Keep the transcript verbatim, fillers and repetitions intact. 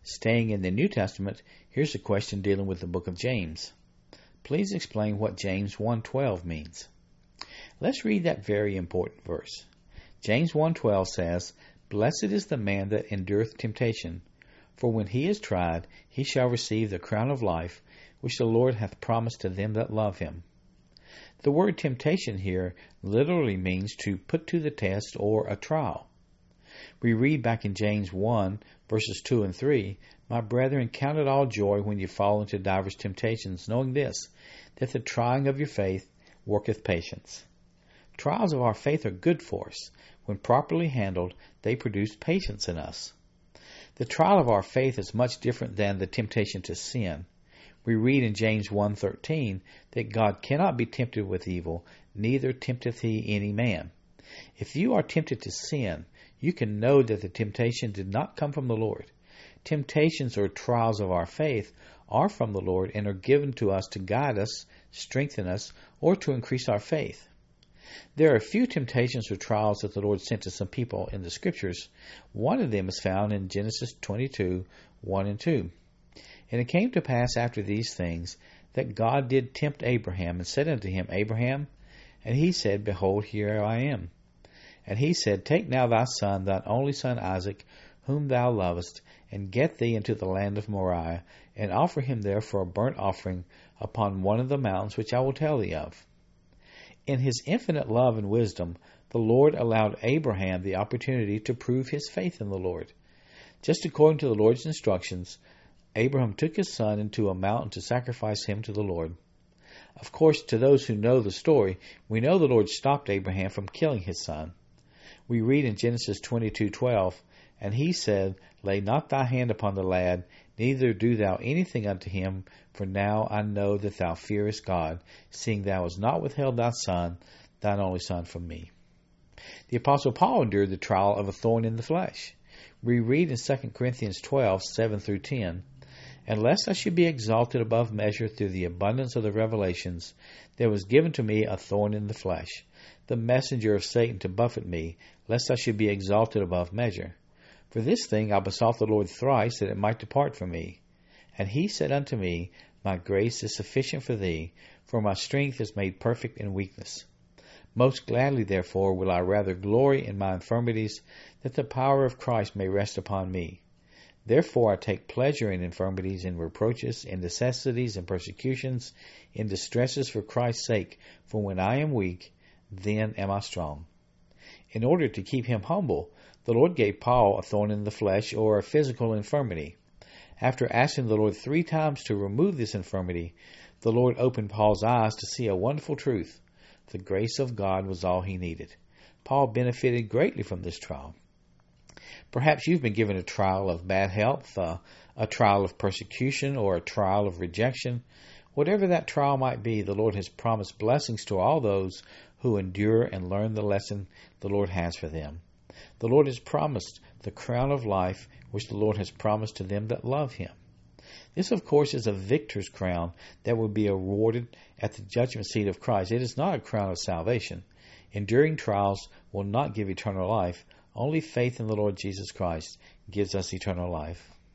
Staying in the New Testament, here's a question dealing with the book of James. Please explain what James one twelve means. Let's read that very important verse. James one twelve says, "Blessed is the man that endureth temptation, for when he is tried, he shall receive the crown of life, which the Lord hath promised to them that love him." The word temptation here literally means to put to the test or a trial. We read back in James one, verses two and three, "My brethren, count it all joy when you fall into divers temptations, knowing this, that the trying of your faith worketh patience." Trials of our faith are good for us. When properly handled, they produce patience in us. The trial of our faith is much different than the temptation to sin. We read in James one thirteen that God cannot be tempted with evil, neither tempteth he any man. If you are tempted to sin, you can know that the temptation did not come from the Lord. Temptations or trials of our faith are from the Lord and are given to us to guide us, strengthen us, or to increase our faith. There are a few temptations or trials that the Lord sent to some people in the Scriptures. One of them is found in Genesis twenty-two, one and two. "And it came to pass after these things, that God did tempt Abraham, and said unto him, Abraham, and he said, Behold, here I am. And he said, Take now thy son, thine only son Isaac, whom thou lovest, and get thee into the land of Moriah, and offer him there for a burnt offering upon one of the mountains which I will tell thee of." In his infinite love and wisdom, the Lord allowed Abraham the opportunity to prove his faith in the Lord. Just according to the Lord's instructions, Abraham took his son into a mountain to sacrifice him to the Lord. Of course, to those who know the story, we know the Lord stopped Abraham from killing his son. We read in Genesis twenty-two twelve, "And he said, Lay not thy hand upon the lad, neither do thou anything unto him, for now I know that thou fearest God, seeing thou hast not withheld thy son, thine only son, from me." The Apostle Paul endured the trial of a thorn in the flesh. We read in Second Corinthians twelve, seven through ten, "And lest I should be exalted above measure through the abundance of the revelations, there was given to me a thorn in the flesh, the messenger of Satan to buffet me, lest I should be exalted above measure. For this thing I besought the Lord thrice, that it might depart from me. And he said unto me, My grace is sufficient for thee, for my strength is made perfect in weakness. Most gladly, therefore, will I rather glory in my infirmities, that the power of Christ may rest upon me. Therefore I take pleasure in infirmities, in reproaches, in necessities, in persecutions, in distresses for Christ's sake. For when I am weak, then am I strong." In order to keep him humble, the Lord gave Paul a thorn in the flesh, or a physical infirmity. After asking the Lord three times to remove this infirmity, the Lord opened Paul's eyes to see a wonderful truth. The grace of God was all he needed. Paul benefited greatly from this trial. Perhaps you've been given a trial of bad health, uh, a trial of persecution, or a trial of rejection. Whatever that trial might be, the Lord has promised blessings to all those who endure and learn the lesson the Lord has for them. The Lord has promised the crown of life, which the Lord has promised to them that love him. This, of course, is a victor's crown that will be awarded at the judgment seat of Christ. It is not a crown of salvation. Enduring trials will not give eternal life. Only faith in the Lord Jesus Christ gives us eternal life.